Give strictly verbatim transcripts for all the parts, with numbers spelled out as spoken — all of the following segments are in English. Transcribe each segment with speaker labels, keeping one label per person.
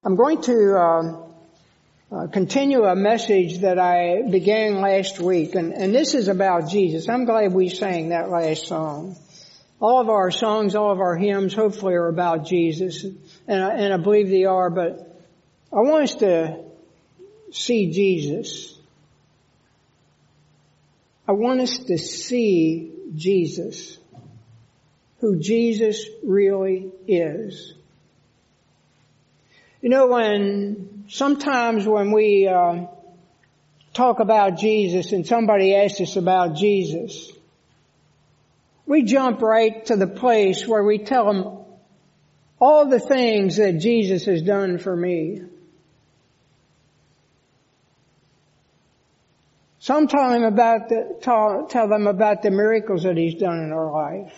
Speaker 1: I'm going to um, uh, continue a message that I began last week, and, and this is about Jesus. I'm glad we sang that last song. All of our songs, all of our hymns, hopefully are about Jesus, and I, and I believe they are, but I want us to see Jesus. I want us to see Jesus, who Jesus really is. You know, when sometimes when we uh, talk about Jesus and somebody asks us about Jesus, we jump right to the place where we tell them all the things that Jesus has done for me. Sometime about the, tell, tell them about the miracles that He's done in our life.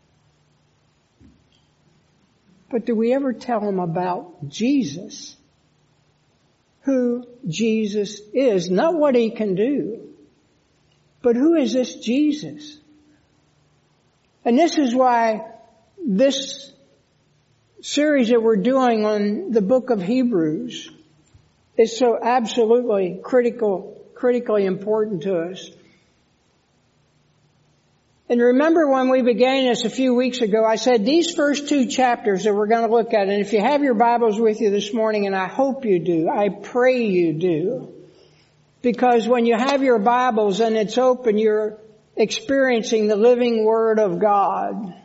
Speaker 1: But do we ever tell them about Jesus? Who Jesus is. Not what He can do, but who is this Jesus? And this is why this series that we're doing on the book of Hebrews is so absolutely critical, critically important to us. And remember when we began this a few weeks ago, I said these first two chapters that we're going to look at, and if you have your Bibles with you this morning, and I hope you do, I pray you do, because when you have your Bibles and it's open, you're experiencing the living Word of God.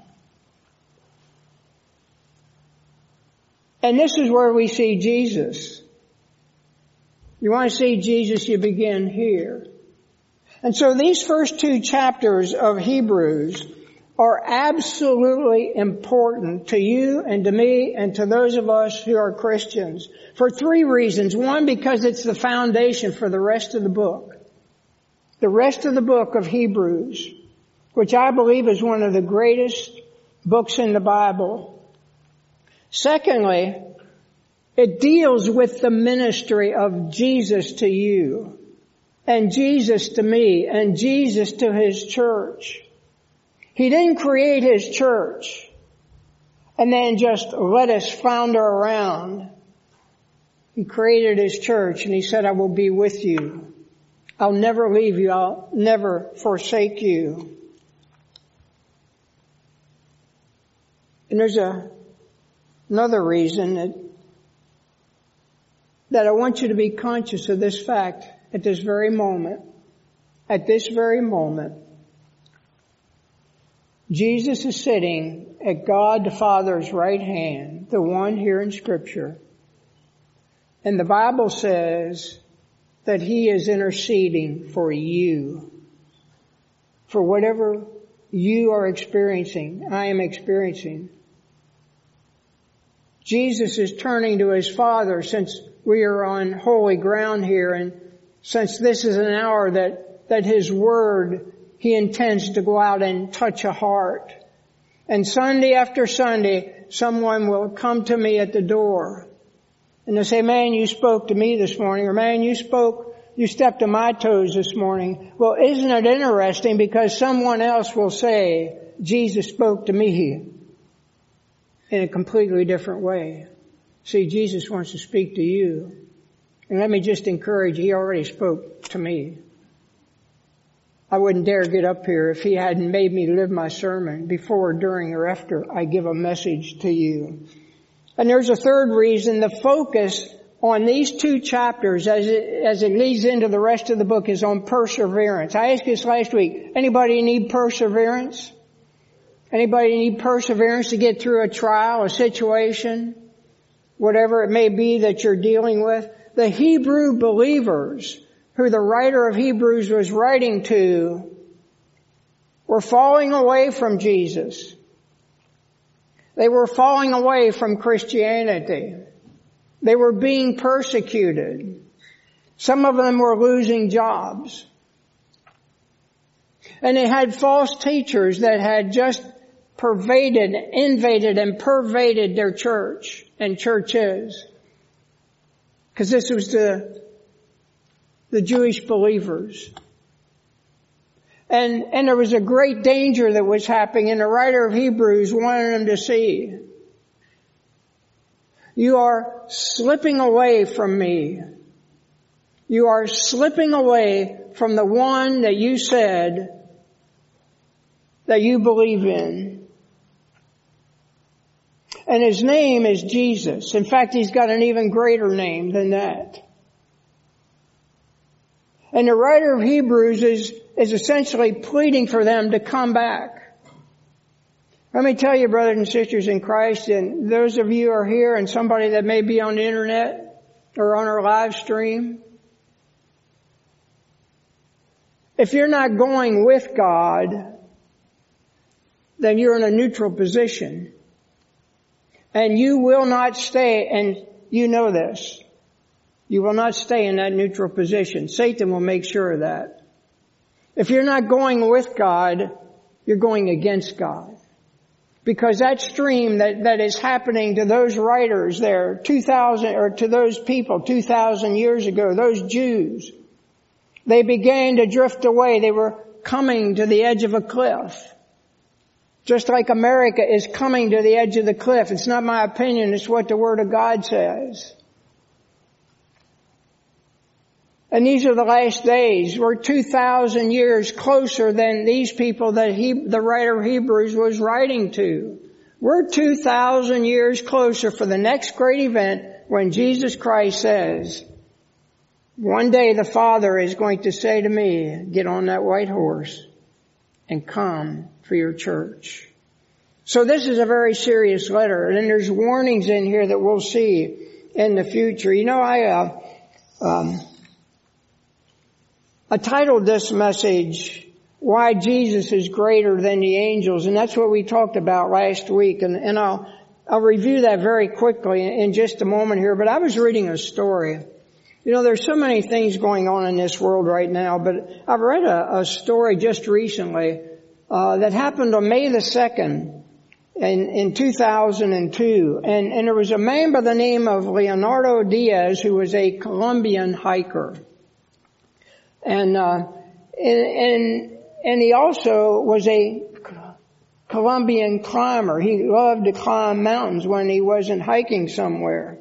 Speaker 1: And this is where we see Jesus. You want to see Jesus, you begin here. And so these first two chapters of Hebrews are absolutely important to you and to me and to those of us who are Christians for three reasons. One, because it's the foundation for the rest of the book. The rest of the book of Hebrews, which I believe is one of the greatest books in the Bible. Secondly, it deals with the ministry of Jesus to you. And Jesus to me, and Jesus to His church. He didn't create His church and then just let us flounder around. He created His church and He said, I will be with you. I'll never leave you. I'll never forsake you. And there's a, another reason that, that I want you to be conscious of this fact. At this very moment, at this very moment, Jesus is sitting at God the Father's right hand, the one here in Scripture. And the Bible says that He is interceding for you. For whatever you are experiencing, I am experiencing. Jesus is turning to His Father, since we are on holy ground here, and since this is an hour that, that His Word, He intends to go out and touch a heart. And Sunday after Sunday, someone will come to me at the door and they'll say, man, you spoke to me this morning, or man, you spoke, you stepped on my toes this morning. Well, isn't it interesting, because someone else will say, Jesus spoke to me in a completely different way. See, Jesus wants to speak to you. And let me just encourage you, He already spoke to me. I wouldn't dare get up here if He hadn't made me live my sermon before, during, or after I give a message to you. And there's a third reason. The focus on these two chapters as it, as it leads into the rest of the book is on perseverance. I asked this last week, anybody need perseverance? Anybody need perseverance to get through a trial, a situation, whatever it may be that you're dealing with? The Hebrew believers, who the writer of Hebrews was writing to, were falling away from Jesus. They were falling away from Christianity. They were being persecuted. Some of them were losing jobs. And they had false teachers that had just pervaded, invaded, and pervaded their church and churches. Because this was the, the Jewish believers. And, and there was a great danger that was happening, and the writer of Hebrews wanted them to see. You are slipping away from me. You are slipping away from the one that you said that you believe in. And his name is Jesus. In fact, he's got an even greater name than that. And the writer of Hebrews is, is essentially pleading for them to come back. Let me tell you, brothers and sisters in Christ, and those of you who are here and somebody that may be on the internet or on our live stream, if you're not going with God, then you're in a neutral position. And you will not stay, and you know this, you will not stay in that neutral position. Satan will make sure of that. If you're not going with God, you're going against God. Because that stream that, that is happening to those writers there, two thousand, or to those people two thousand years ago, those Jews, they began to drift away. They were coming to the edge of a cliff. Just like America is coming to the edge of the cliff. It's not my opinion, it's what the Word of God says. And these are the last days. We're two thousand years closer than these people that he, the writer of Hebrews was writing to. We're two thousand years closer for the next great event when Jesus Christ says, one day the Father is going to say to me, get on that white horse and come for your church. So this is a very serious letter. And there's warnings in here that we'll see in the future. You know, I, uh, um, I titled this message, Why Jesus is Greater Than the Angels, and that's what we talked about last week, and, and I'll, I'll review that very quickly in, in just a moment here, but I was reading a story. You know, there's so many things going on in this world right now, but I've read a, a story just recently, uh, that happened on May the second in, in two thousand two, and, and there was a man by the name of Leonardo Diaz who was a Colombian hiker. And, uh, and, and, and he also was a Colombian climber. He loved to climb mountains when he wasn't hiking somewhere.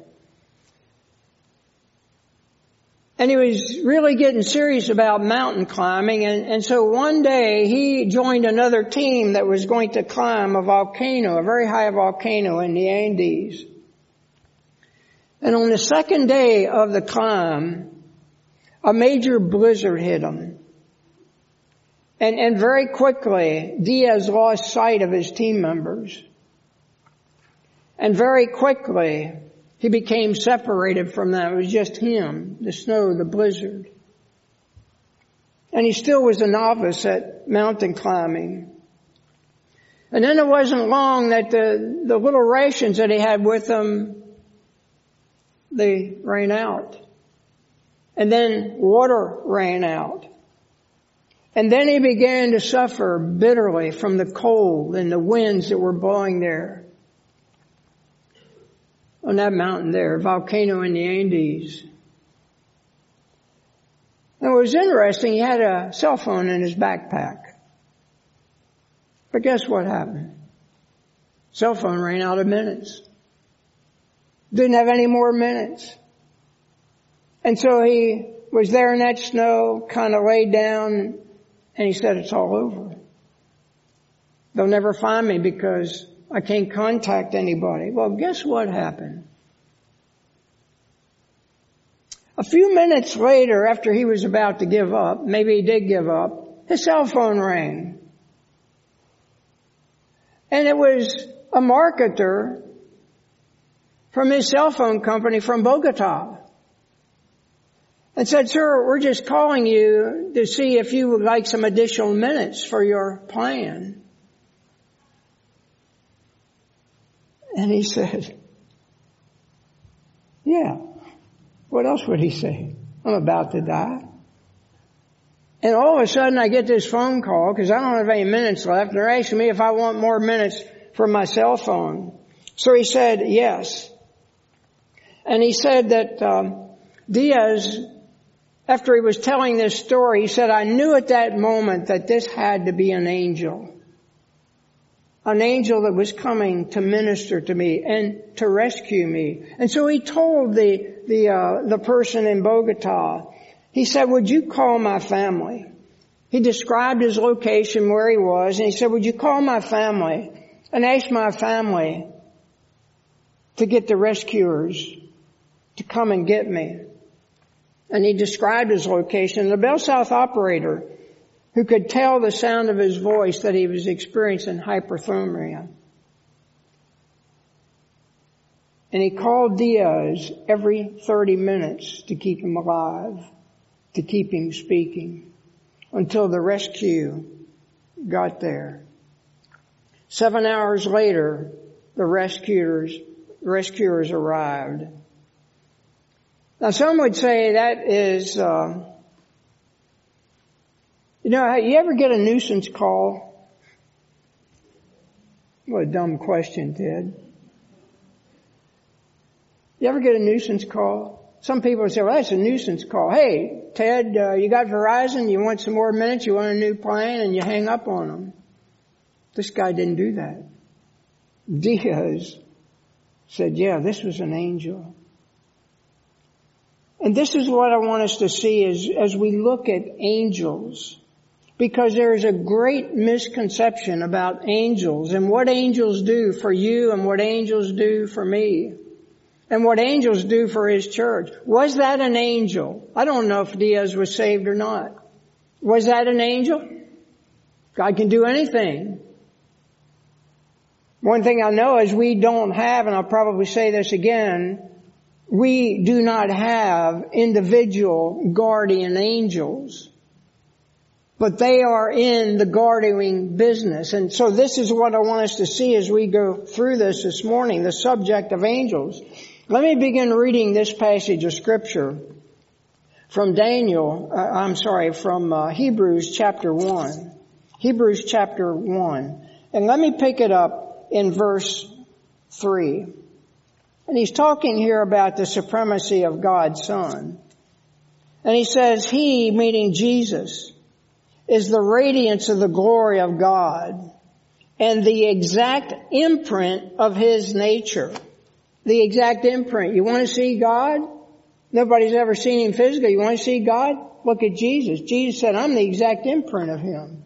Speaker 1: And he was really getting serious about mountain climbing. And, and so one day he joined another team that was going to climb a volcano, a very high volcano in the Andes. And on the second day of the climb, a major blizzard hit him. And, and very quickly, Diaz lost sight of his team members. And very quickly, he became separated from them. It was just him, the snow, the blizzard. And he still was a novice at mountain climbing. And then it wasn't long that the, the little rations that he had with him, they ran out. And then water ran out. And then he began to suffer bitterly from the cold and the winds that were blowing there. On that mountain there, a volcano in the Andes. And it was interesting, he had a cell phone in his backpack. But guess what happened? Cell phone ran out of minutes. Didn't have any more minutes. And so he was there in that snow, kind of laid down, and he said, it's all over. They'll never find me because I can't contact anybody. Well, guess what happened? A few minutes later, after he was about to give up, maybe he did give up, his cell phone rang. And it was a marketer from his cell phone company from Bogota. And said, sir, we're just calling you to see if you would like some additional minutes for your plan. And he said, yeah. What else would he say? I'm about to die. And all of a sudden I get this phone call because I don't have any minutes left. They're asking me if I want more minutes from my cell phone. So he said, yes. And he said that um, Diaz, after he was telling this story, he said, I knew at that moment that this had to be an angel. an angel that was coming to minister to me and to rescue me. And so he told the, the, uh, the person in Bogota, he said, would you call my family? He described his location where he was, and he said, would you call my family and ask my family to get the rescuers to come and get me? And he described his location. The Bell South operator, who could tell the sound of his voice that he was experiencing hyperthermia. And he called Diaz every thirty minutes to keep him alive, to keep him speaking, until the rescue got there. Seven hours later, the rescuers, rescuers arrived. Now some would say that is, uh, you know, you ever get a nuisance call? What a dumb question, Ted. You ever get a nuisance call? Some people say, well, that's a nuisance call. Hey, Ted, uh, you got Verizon, you want some more minutes, you want a new plan, and you hang up on them. This guy didn't do that. Diaz said, yeah, this was an angel. And this is what I want us to see as, as we look at angels. Because there is a great misconception about angels and what angels do for you and what angels do for me. And what angels do for his church. Was that an angel? I don't know if Diaz was saved or not. Was that an angel? God can do anything. One thing I know is we don't have, and I'll probably say this again, we do not have individual guardian angels. But they are in the guarding business. And so this is what I want us to see as we go through this this morning, the subject of angels. Let me begin reading this passage of Scripture from Daniel, uh, I'm sorry, from uh, Hebrews chapter one. Hebrews chapter one. And let me pick it up in verse three. And he's talking here about the supremacy of God's Son. And he says, He, meaning Jesus, is the radiance of the glory of God and the exact imprint of His nature. The exact imprint. You want to see God? Nobody's ever seen Him physically. You want to see God? Look at Jesus. Jesus said, I'm the exact imprint of Him.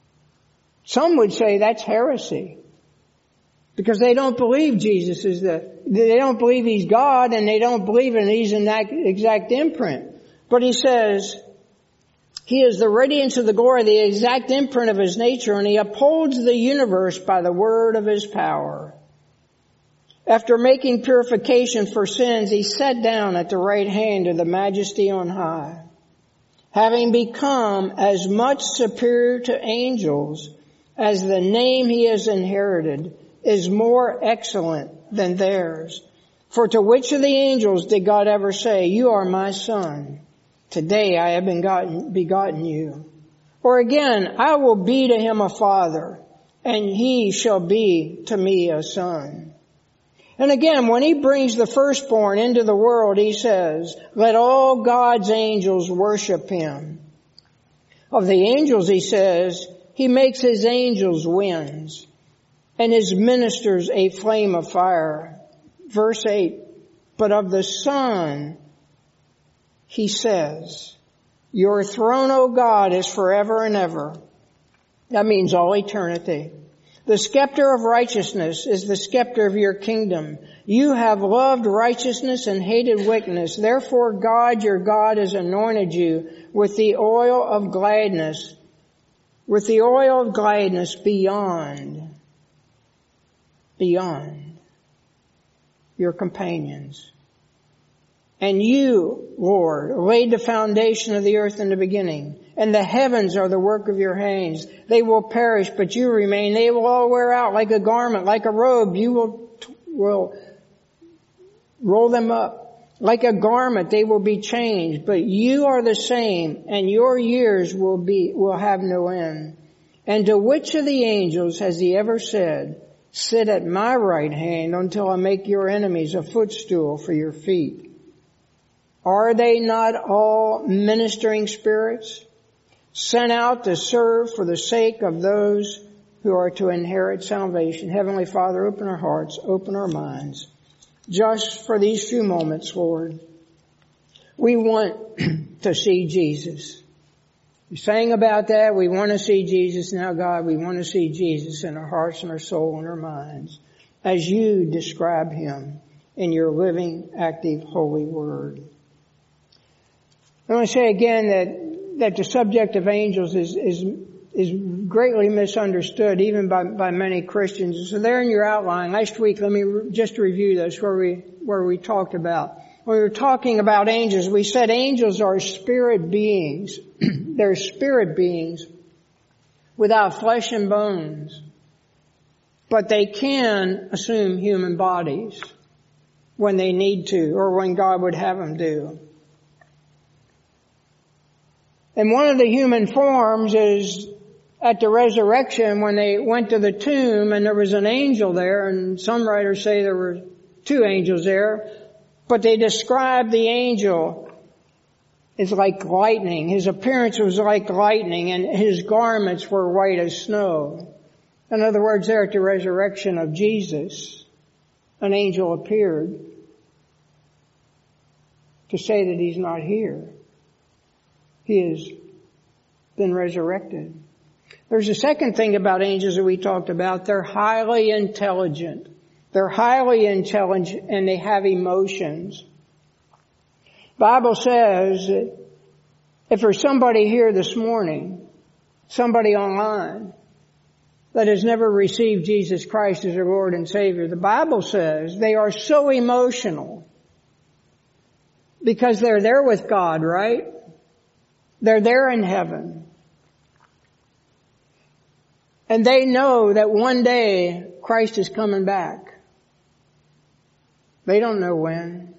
Speaker 1: Some would say that's heresy. Because they don't believe Jesus is the, they don't believe He's God, and they don't believe in He's in that exact imprint. But He says, He is the radiance of the glory, the exact imprint of His nature, and He upholds the universe by the word of His power. After making purification for sins, He sat down at the right hand of the Majesty on high. Having become as much superior to angels as the name He has inherited is more excellent than theirs. For to which of the angels did God ever say, You are my son, today I have begotten, begotten you? Or again, I will be to him a father, and he shall be to me a son. And again, when He brings the firstborn into the world, He says, Let all God's angels worship Him. Of the angels, He says, He makes His angels winds, and His ministers a flame of fire. Verse eight, But of the Son, He says, Your throne, O God, is forever and ever. That means all eternity. The scepter of righteousness is the scepter of your kingdom. You have loved righteousness and hated wickedness. Therefore God, your God, has anointed you with the oil of gladness, with the oil of gladness beyond, beyond your companions. And you, Lord, laid the foundation of the earth in the beginning, and the heavens are the work of your hands. They will perish, but you remain. They will all wear out like a garment, like a robe. You will, will roll them up. Like a garment, they will be changed, but you are the same, and your years will be, will have no end. And to which of the angels has He ever said, Sit at my right hand until I make your enemies a footstool for your feet? Are they not all ministering spirits, sent out to serve for the sake of those who are to inherit salvation. Heavenly Father, open our hearts, open our minds, just for these few moments, Lord. We want to see Jesus. We sang about that. We want to see Jesus. Now, God, we want to see Jesus in our hearts and our soul and our minds as you describe him in your living, active, holy word. I want to say again that, that the subject of angels is, is, is greatly misunderstood even by, by many Christians. So there in your outline, last week, let me re- just review this where we, where we talked about. When we were talking about angels, we said angels are spirit beings. They're spirit beings without flesh and bones. But they can assume human bodies when they need to, or when God would have them do. And one of the human forms is at the resurrection when they went to the tomb and there was an angel there, and some writers say there were two angels there, but they described the angel as like lightning. His appearance was like lightning and his garments were white as snow. In other words, there at the resurrection of Jesus, an angel appeared to say that he's not here. He has been resurrected. There's a second thing about angels that we talked about. They're highly intelligent. They're highly intelligent and they have emotions. Bible says that if there's somebody here this morning, somebody online that has never received Jesus Christ as their Lord and Savior, the Bible says they are so emotional because they're there with God, right? They're there in heaven. And they know that one day Christ is coming back. They don't know when.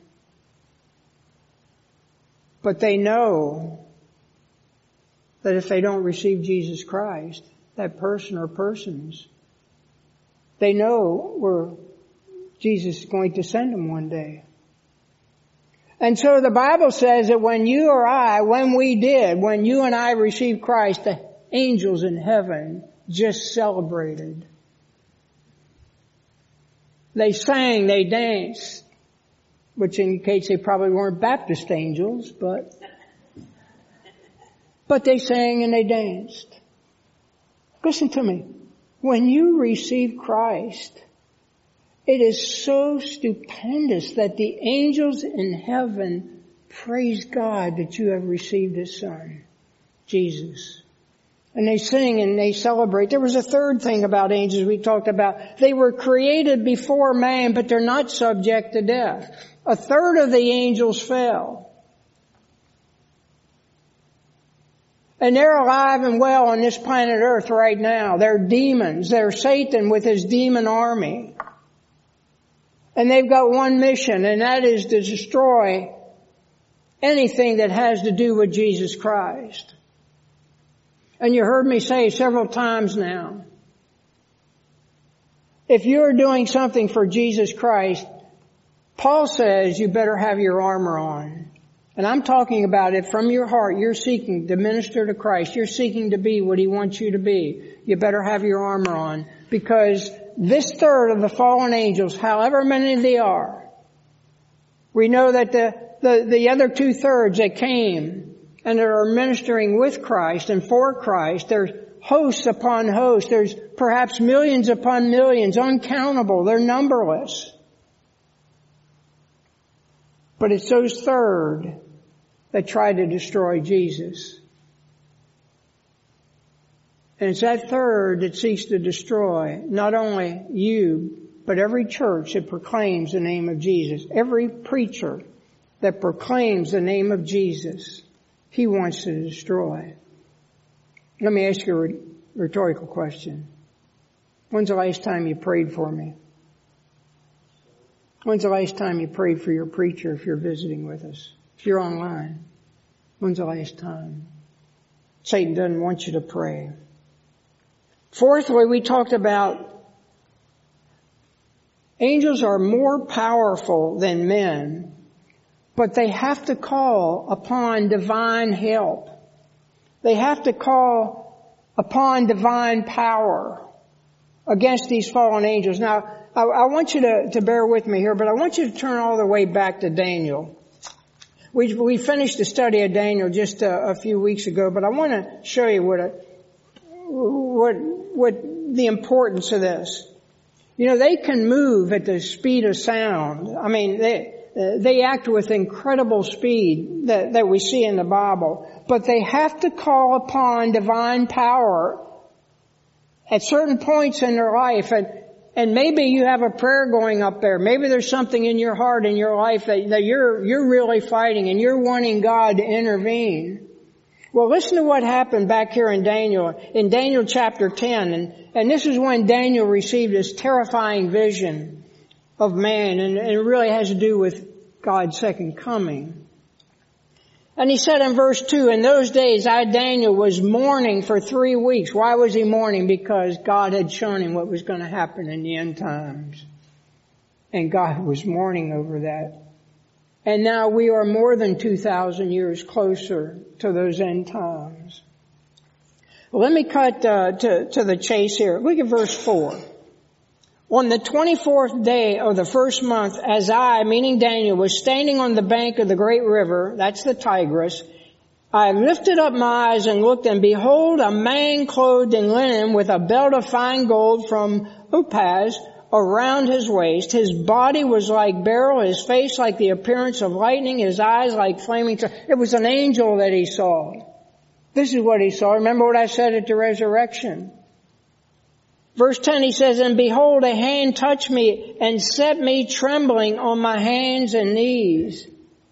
Speaker 1: But they know that if they don't receive Jesus Christ, that person or persons, they know where Jesus is going to send them one day. And so the Bible says that when you or I, when we did, when you and I received Christ, the angels in heaven just celebrated. They sang, they danced, which indicates they probably weren't Baptist angels, but, but they sang and they danced. Listen to me. When you receive Christ, it is so stupendous that the angels in heaven praise God that you have received His Son, Jesus. And they sing and they celebrate. There was a third thing about angels we talked about. They were created before man, but they're not subject to death. A third of the angels fell. And they're alive and well on this planet Earth right now. They're demons. They're Satan with his demon army. And they've got one mission, and that is to destroy anything that has to do with Jesus Christ. And you heard me say several times now, if you're doing something for Jesus Christ, Paul says you better have your armor on. And I'm talking about it from your heart. You're seeking to minister to Christ. You're seeking to be what He wants you to be. You better have your armor on, because this third of the fallen angels, however many they are, we know that the, the, the other two thirds that came and that are ministering with Christ and for Christ, there's hosts upon hosts. There's perhaps millions upon millions, uncountable. They're numberless. But it's those third that tried to destroy Jesus. And it's that third that seeks to destroy not only you, but every church that proclaims the name of Jesus. Every preacher that proclaims the name of Jesus, he wants to destroy. Let me ask you a rhetorical question. When's the last time you prayed for me? When's the last time you prayed for your preacher if you're visiting with us? If you're online, when's the last time? Satan doesn't want you to pray. Fourthly, we talked about angels are more powerful than men, but they have to call upon divine help. They have to call upon divine power. against these fallen angels. Now, I, I want you to, to bear with me here, but I want you to turn all the way back to Daniel. We, we finished the study of Daniel just a, a few weeks ago, but I want to show you what, a, what, what the importance of this. You know, they can move at the speed of sound. I mean, they, they act with incredible speed that, that we see in the Bible, but they have to call upon divine power at certain points in their life. And, and maybe you have a prayer going up there. Maybe there's something in your heart, in your life that, that you're, you're really fighting and you're wanting God to intervene. Well, listen to what happened back here in Daniel, in Daniel chapter ten. And, and this is when Daniel received this terrifying vision of man, and, and it really has to do with God's second coming. And he said in verse two, in those days I, Daniel, was mourning for three weeks. Why was he mourning? Because God had shown him what was going to happen in the end times. And God was mourning over that. And now we are more than two thousand years closer to those end times. Well, let me cut uh, to, to the chase here. Look at verse four. On the twenty-fourth day of the first month, as I, meaning Daniel, was standing on the bank of the great river, that's the Tigris, I lifted up my eyes and looked, and behold, a man clothed in linen with a belt of fine gold from Uphaz around his waist. His body was like beryl, his face like the appearance of lightning, his eyes like flaming. It was an angel that he saw. This is what he saw. Remember what I said at the resurrection. Verse ten, he says, and behold, a hand touched me and set me trembling on my hands and knees.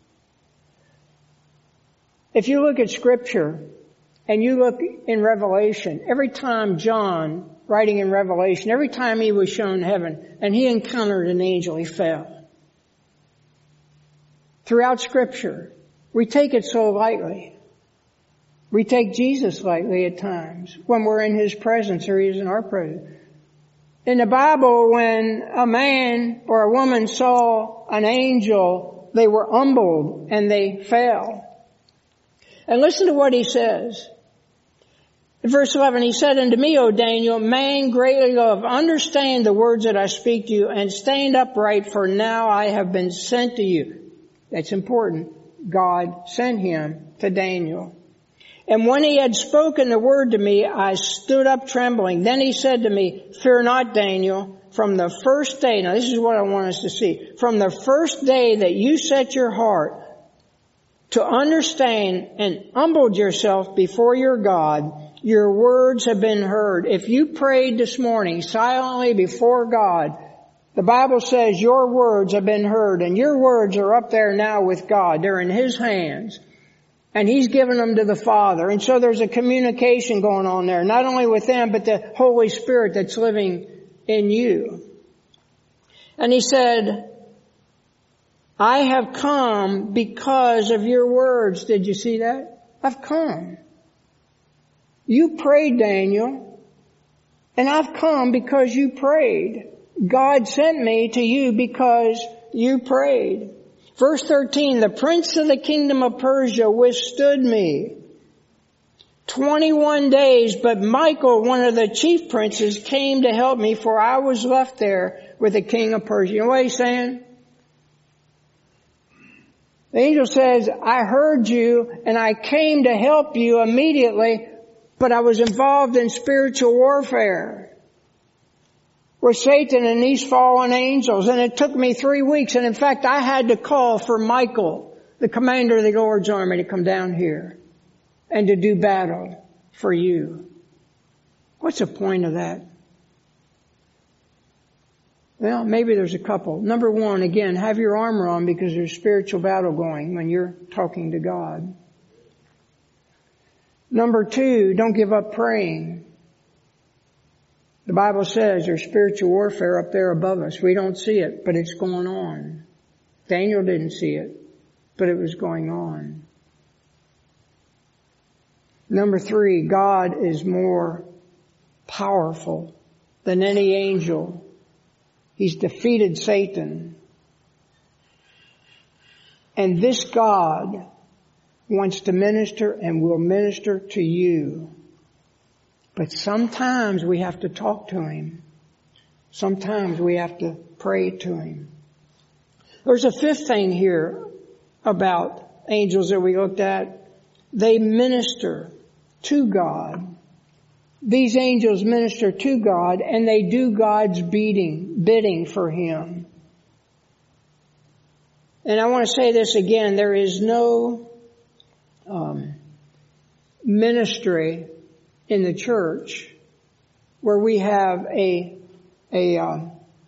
Speaker 1: If you look at Scripture and you look in Revelation, every time John, writing in Revelation, every time he was shown heaven and he encountered an angel, he fell. Throughout Scripture, we take it so lightly. We take Jesus lightly at times when we're in His presence or He is in our presence. In the Bible, when a man or a woman saw an angel, they were humbled and they fell. And listen to what he says. In verse eleven, he said unto me, O Daniel, man greatly loved, understand the words that I speak to you and stand upright, for now I have been sent to you. That's important. God sent him to Daniel. And when he had spoken the word to me, I stood up trembling. Then he said to me, fear not, Daniel, from the first day, now this is what I want us to see, from the first day that you set your heart to understand and humbled yourself before your God, your words have been heard. If you prayed this morning silently before God, the Bible says your words have been heard, and your words are up there now with God. They're in His hands. And He's given them to the Father. And so there's a communication going on there, not only with them, but the Holy Spirit that's living in you. And he said, I have come because of your words. Did you see that? I've come. You prayed, Daniel, and I've come because you prayed. God sent me to you because you prayed. Verse thirteen, the prince of the kingdom of Persia withstood me twenty-one days, but Michael, one of the chief princes, came to help me, for I was left there with the king of Persia. You know what he's saying? The angel says, I heard you and I came to help you immediately, but I was involved in spiritual warfare with Satan and these fallen angels. And it took me three weeks. And in fact, I had to call for Michael, the commander of the Lord's army, to come down here and to do battle for you. What's the point of that? Well, maybe there's a couple. Number one, again, have your armor on because there's spiritual battle going when you're talking to God. Number two, don't give up praying. The Bible says there's spiritual warfare up there above us. We don't see it, but it's going on. Daniel didn't see it, but it was going on. Number three, God is more powerful than any angel. He's defeated Satan. And this God wants to minister and will minister to you. But sometimes we have to talk to Him. Sometimes we have to pray to Him. There's a fifth thing here about angels that we looked at. They minister to God. These angels minister to God, and they do God's bidding, bidding for Him. And I want to say this again. There is no um, ministry in the church where we have a a um,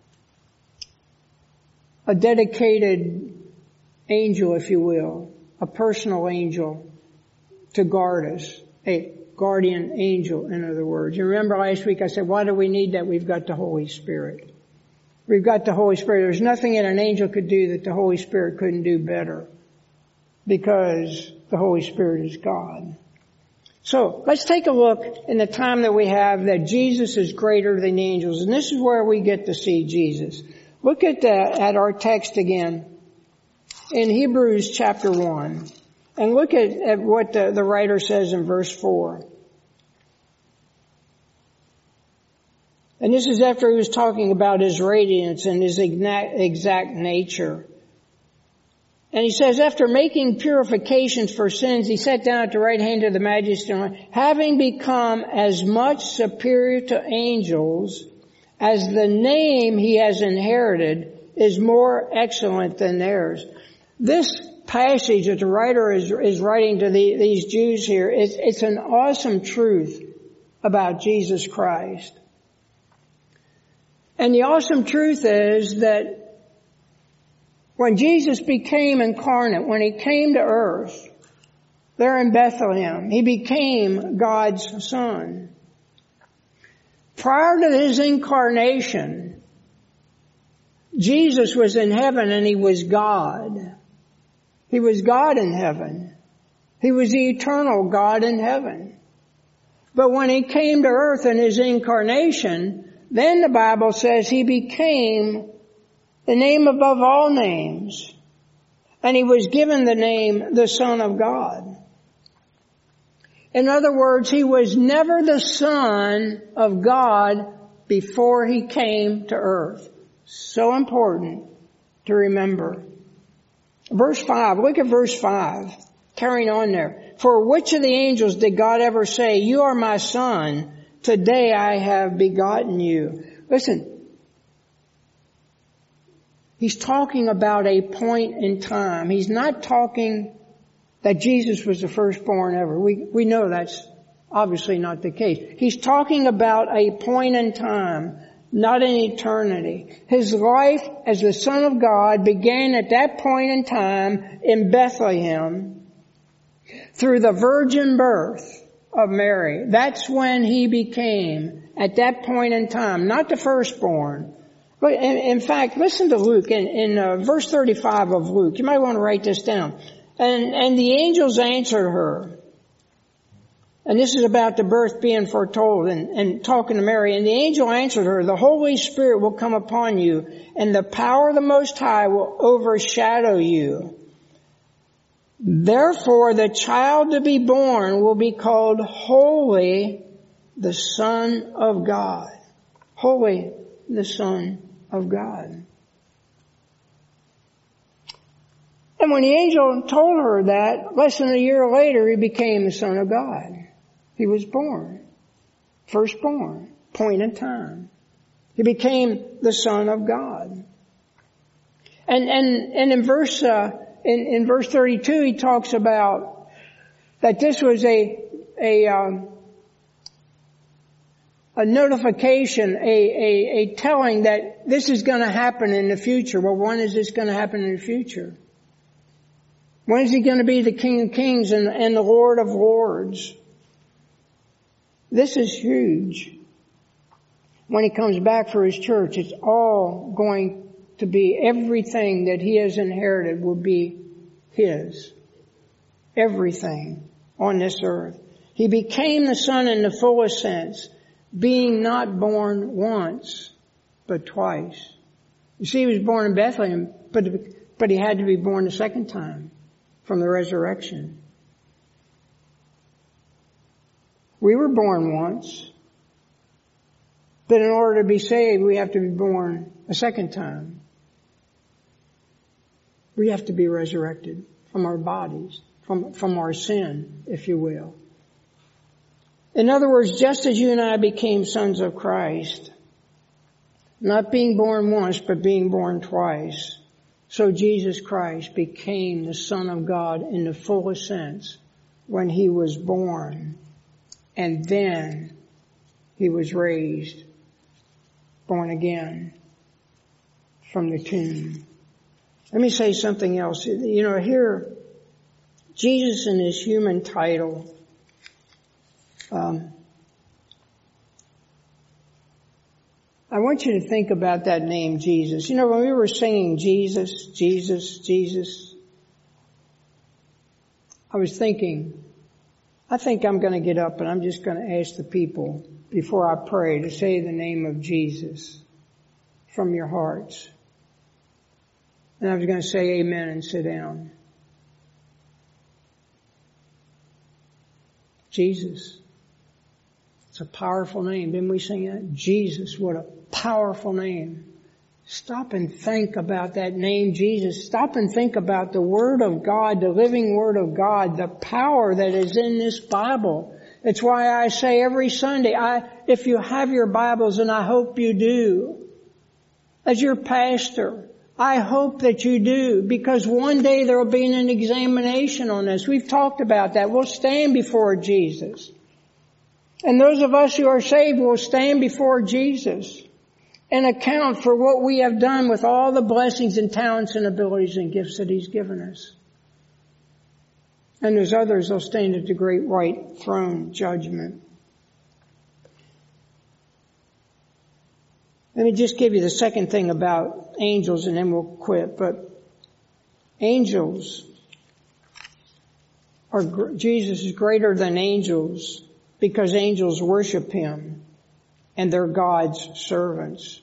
Speaker 1: a dedicated angel, if you will, a personal angel to guard us, a guardian angel, in other words. You remember last week I said, why do we need that? We've got the Holy Spirit. We've got the Holy Spirit. There's nothing that an angel could do that the Holy Spirit couldn't do better, because the Holy Spirit is God. So let's take a look in the time that we have that Jesus is greater than the angels. And this is where we get to see Jesus. Look at the, at our text again in Hebrews chapter one. And look at, at what the, the writer says in verse four. And this is after he was talking about His radiance and His exact, exact nature. And he says, after making purifications for sins, He sat down at the right hand of the Majesty on high, having become as much superior to angels as the name He has inherited is more excellent than theirs. This passage that the writer is, is writing to the, these Jews here, it's, it's an awesome truth about Jesus Christ. And the awesome truth is that when Jesus became incarnate, when He came to earth, there in Bethlehem, He became God's Son. Prior to His incarnation, Jesus was in heaven and He was God. He was God in heaven. He was the eternal God in heaven. But when He came to earth in His incarnation, then the Bible says He became the name above all names. And He was given the name the Son of God. In other words, He was never the Son of God before He came to earth. So important to remember. Verse five, look at verse five. Carrying on there. For which of the angels did God ever say, you are my Son, today I have begotten you? Listen. He's talking about a point in time. He's not talking that Jesus was the firstborn ever. We, we know that's obviously not the case. He's talking about a point in time, not in eternity. His life as the Son of God began at that point in time in Bethlehem through the virgin birth of Mary. That's when He became, at that point in time, not the firstborn. But in, in fact, listen to Luke in, in uh, verse thirty-five of Luke. You might want to write this down. And, and the angels answered her. And this is about the birth being foretold and, and talking to Mary. And the angel answered her, the Holy Spirit will come upon you, and the power of the Most High will overshadow you. Therefore, the child to be born will be called Holy, the Son of God. Holy, the Son of God. And when the angel told her that, less than a year later, He became the Son of God. He was born. Firstborn. Point in time. He became the Son of God. And, and, and in verse, uh, in, in verse thirty-two, he talks about that this was a, a, um, a notification, a, a, a telling that this is going to happen in the future. Well, when is this going to happen in the future? When is He going to be the King of Kings and, and the Lord of Lords? This is huge. When He comes back for His church, it's all going to be, everything that He has inherited will be His. Everything on this earth. He became the Son in the fullest sense, being not born once, but twice. You see, He was born in Bethlehem, but, but He had to be born a second time from the resurrection. We were born once. But in order to be saved, we have to be born a second time. We have to be resurrected from our bodies, from, from our sin, if you will. In other words, just as you and I became sons of Christ, not being born once, but being born twice, so Jesus Christ became the Son of God in the fullest sense when he was born, and then he was raised, born again from the tomb. Let me say something else. You know, here, Jesus in his human title, um, I want you to think about that name, Jesus. You know, when we were singing Jesus, Jesus, Jesus, I was thinking, I think I'm going to get up and I'm just going to ask the people before I pray to say the name of Jesus from your hearts. And I was going to say amen and sit down. Jesus. It's a powerful name. Didn't we sing that? Jesus, what a powerful name. Stop and think about that name, Jesus. Stop and think about the Word of God, the living Word of God, the power that is in this Bible. It's why I say every Sunday, I, if you have your Bibles, and I hope you do, as your pastor, I hope that you do, because one day there will be an examination on this. We've talked about that. We'll stand before Jesus. And those of us who are saved will stand before Jesus and account for what we have done with all the blessings and talents and abilities and gifts that He's given us. And there's others will stand at the great white throne judgment. Let me just give you the second thing about angels and then we'll quit. But angels are, Jesus is greater than angels because angels worship Him and they're God's servants.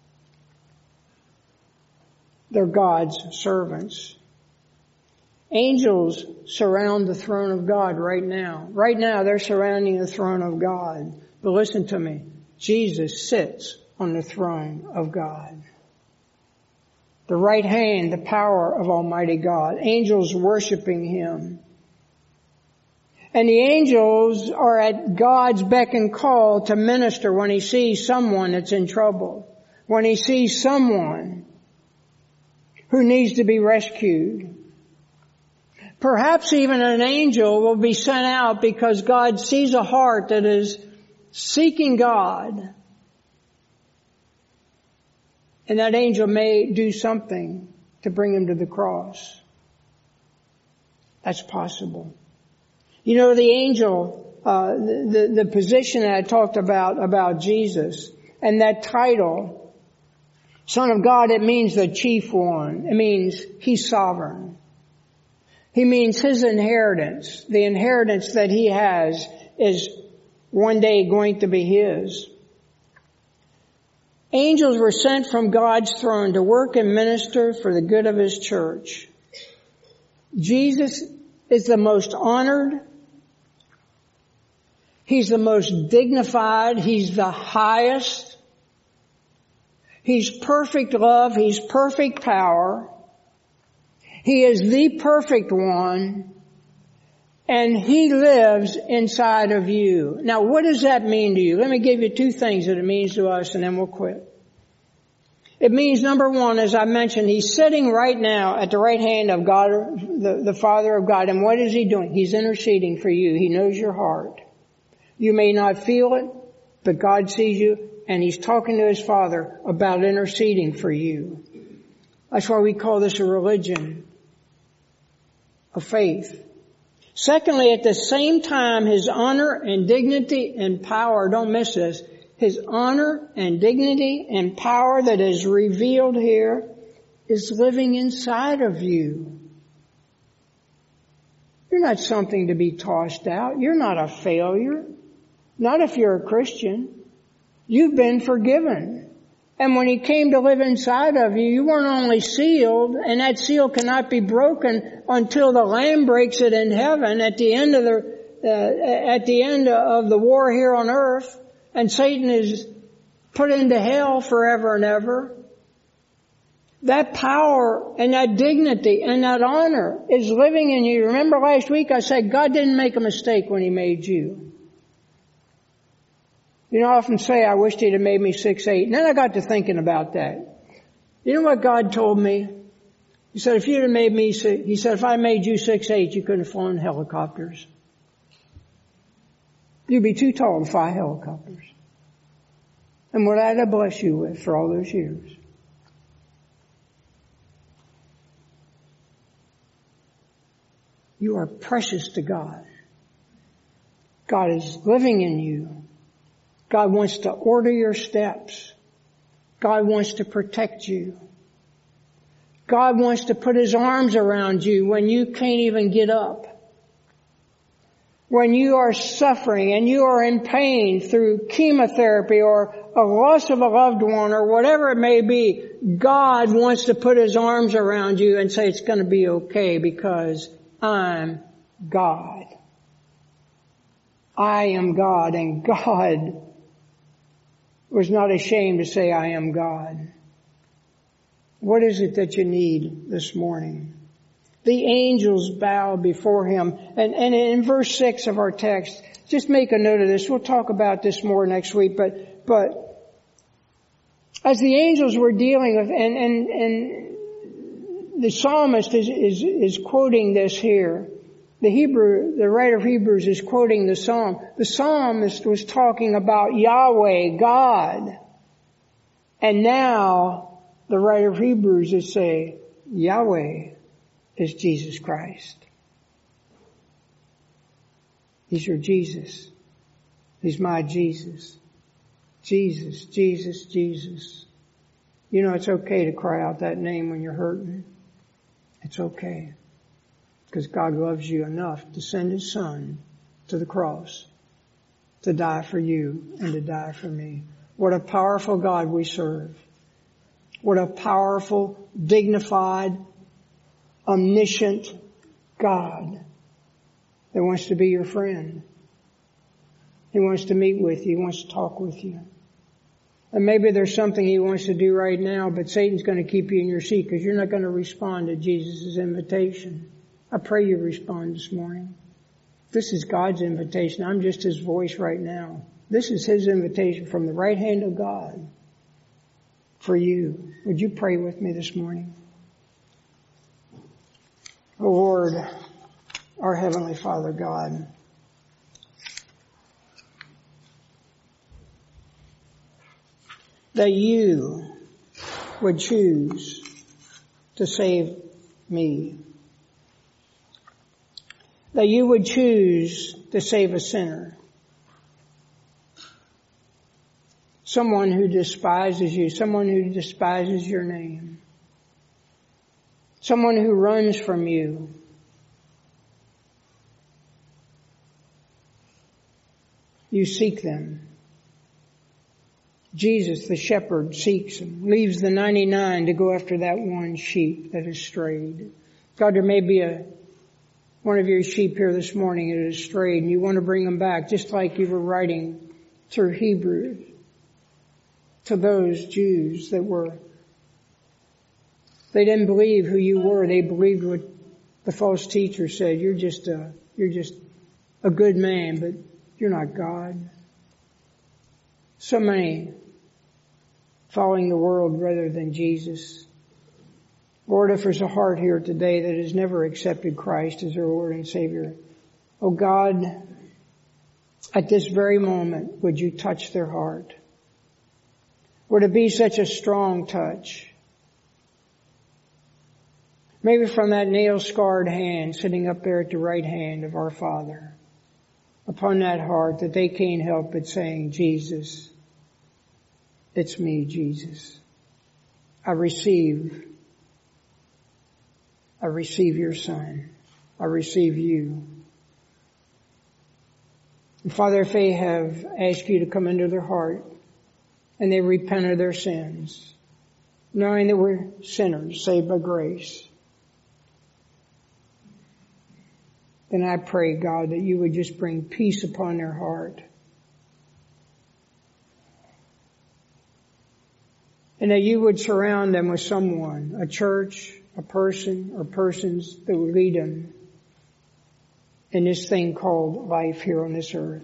Speaker 1: They're God's servants. Angels surround the throne of God right now. Right now they're surrounding the throne of God. But listen to me. Jesus sits on the throne of God. The right hand, the power of Almighty God. Angels worshiping Him. And the angels are at God's beck and call to minister when He sees someone that's in trouble. When He sees someone who needs to be rescued. Perhaps even an angel will be sent out because God sees a heart that is seeking God. And that angel may do something to bring him to the cross. That's possible. You know, the angel, uh, the, the position that I talked about, about Jesus, and that title, Son of God, it means the chief one. It means He's sovereign. He means His inheritance, the inheritance that He has is one day going to be His. Angels were sent from God's throne to work and minister for the good of His church. Jesus is the most honored. He's the most dignified. He's the highest. He's perfect love. He's perfect power. He is the perfect one. And He lives inside of you. Now, what does that mean to you? Let me give you two things that it means to us, and then we'll quit. It means, number one, as I mentioned, He's sitting right now at the right hand of God, the, the Father of God. And what is He doing? He's interceding for you. He knows your heart. You may not feel it, but God sees you, and He's talking to His Father about interceding for you. That's why we call this a religion of faith. Secondly, at the same time, His honor and dignity and power, don't miss this, His honor and dignity and power that is revealed here is living inside of you. You're not something to be tossed out. You're not a failure. Not if you're a Christian. You've been forgiven. And when He came to live inside of you, you weren't only sealed, and that seal cannot be broken until the Lamb breaks it in heaven at the end of the, uh, at the end of the war here on earth, and Satan is put into hell forever and ever. That power and that dignity and that honor is living in you. Remember last week I said God didn't make a mistake when He made you. You know, I often say I wished He'd have made me six eight. And then I got to thinking about that. You know what God told me? He said, if you'd have made me, he said, if I made you six eight, you couldn't have flown helicopters. You'd be too tall to fly helicopters. And what I'd have blessed you with for all those years. You are precious to God. God is living in you. God wants to order your steps. God wants to protect you. God wants to put His arms around you when you can't even get up. When you are suffering and you are in pain through chemotherapy or a loss of a loved one or whatever it may be, God wants to put His arms around you and say it's going to be okay because I'm God. I am God, and God was not ashamed to say, I am God. What is it that you need this morning? The angels bow before Him. And, and in verse six of our text, just make a note of this. We'll talk about this more next week. But, but as the angels were dealing with, and, and, and the psalmist is, is, is quoting this here. The Hebrew, the writer of Hebrews is quoting the psalm. The psalmist was talking about Yahweh, God. And now the writer of Hebrews is saying, Yahweh is Jesus Christ. He's your Jesus. He's my Jesus. Jesus, Jesus, Jesus. You know, it's okay to cry out that name when you're hurting. It's okay. Because God loves you enough to send His Son to the cross to die for you and to die for me. What a powerful God we serve. What a powerful, dignified, omniscient God that wants to be your friend. He wants to meet with you. He wants to talk with you. And maybe there's something He wants to do right now, but Satan's going to keep you in your seat because you're not going to respond to Jesus' invitation. I pray you respond this morning. This is God's invitation. I'm just His voice right now. This is His invitation from the right hand of God for you. Would you pray with me this morning? Oh Lord, our Heavenly Father God, that You would choose to save me. That You would choose to save a sinner. Someone who despises You, someone who despises Your name. Someone who runs from You. You seek them. Jesus, the shepherd, seeks them, leaves the ninety-nine to go after that one sheep that has strayed. God, there may be a one of Your sheep here this morning that has strayed, and You want to bring them back, just like You were writing through Hebrews to those Jews that were, they didn't believe who You were. They believed what the false teacher said. You're just a, you're just a good man, but You're not God. So many following the world rather than Jesus. Lord, if there's a heart here today that has never accepted Christ as their Lord and Savior, oh God, at this very moment, would You touch their heart? Would it be such a strong touch? Maybe from that nail-scarred hand sitting up there at the right hand of our Father, upon that heart that they can't help but saying, Jesus, it's me, Jesus. I receive I receive Your Son. I receive You. And Father, if they have asked You to come into their heart and they repent of their sins, knowing that we're sinners saved by grace, then I pray, God, that You would just bring peace upon their heart. And that you would surround them with someone, a church, a person, or persons that would lead them in this thing called life here on this earth.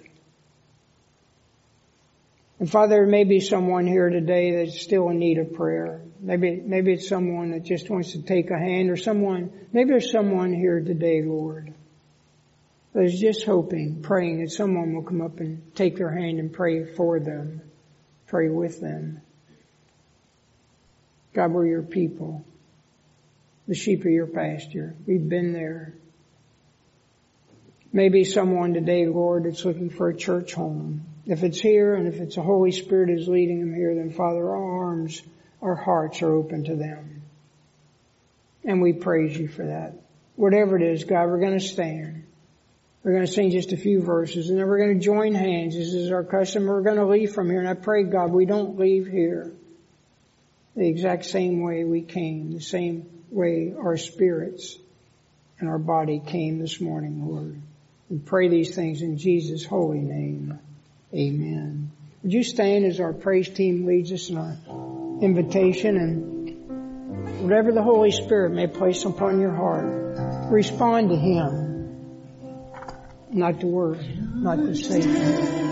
Speaker 1: And Father, there may be someone here today that's still in need of prayer. Maybe, maybe it's someone that just wants to take a hand, or someone, maybe there's someone here today, Lord, that is just hoping, praying that someone will come up and take their hand and pray for them, pray with them. God, we're your people, the sheep of your pasture. We've been there. Maybe someone today, Lord, that's looking for a church home. If it's here and if it's the Holy Spirit is leading them here, then Father, our arms, our hearts are open to them. And we praise you for that. Whatever it is, God, we're going to stand. We're going to sing just a few verses, and then we're going to join hands. This is our custom. We're going to leave from here. And I pray, God, we don't leave here the exact same way we came, the same way our spirits and our body came this morning, Lord. We pray these things in Jesus' holy name. Amen. Would you stand as our praise team leads us in our invitation, and whatever the Holy Spirit may place upon your heart, respond to Him, not to words, not to Satan.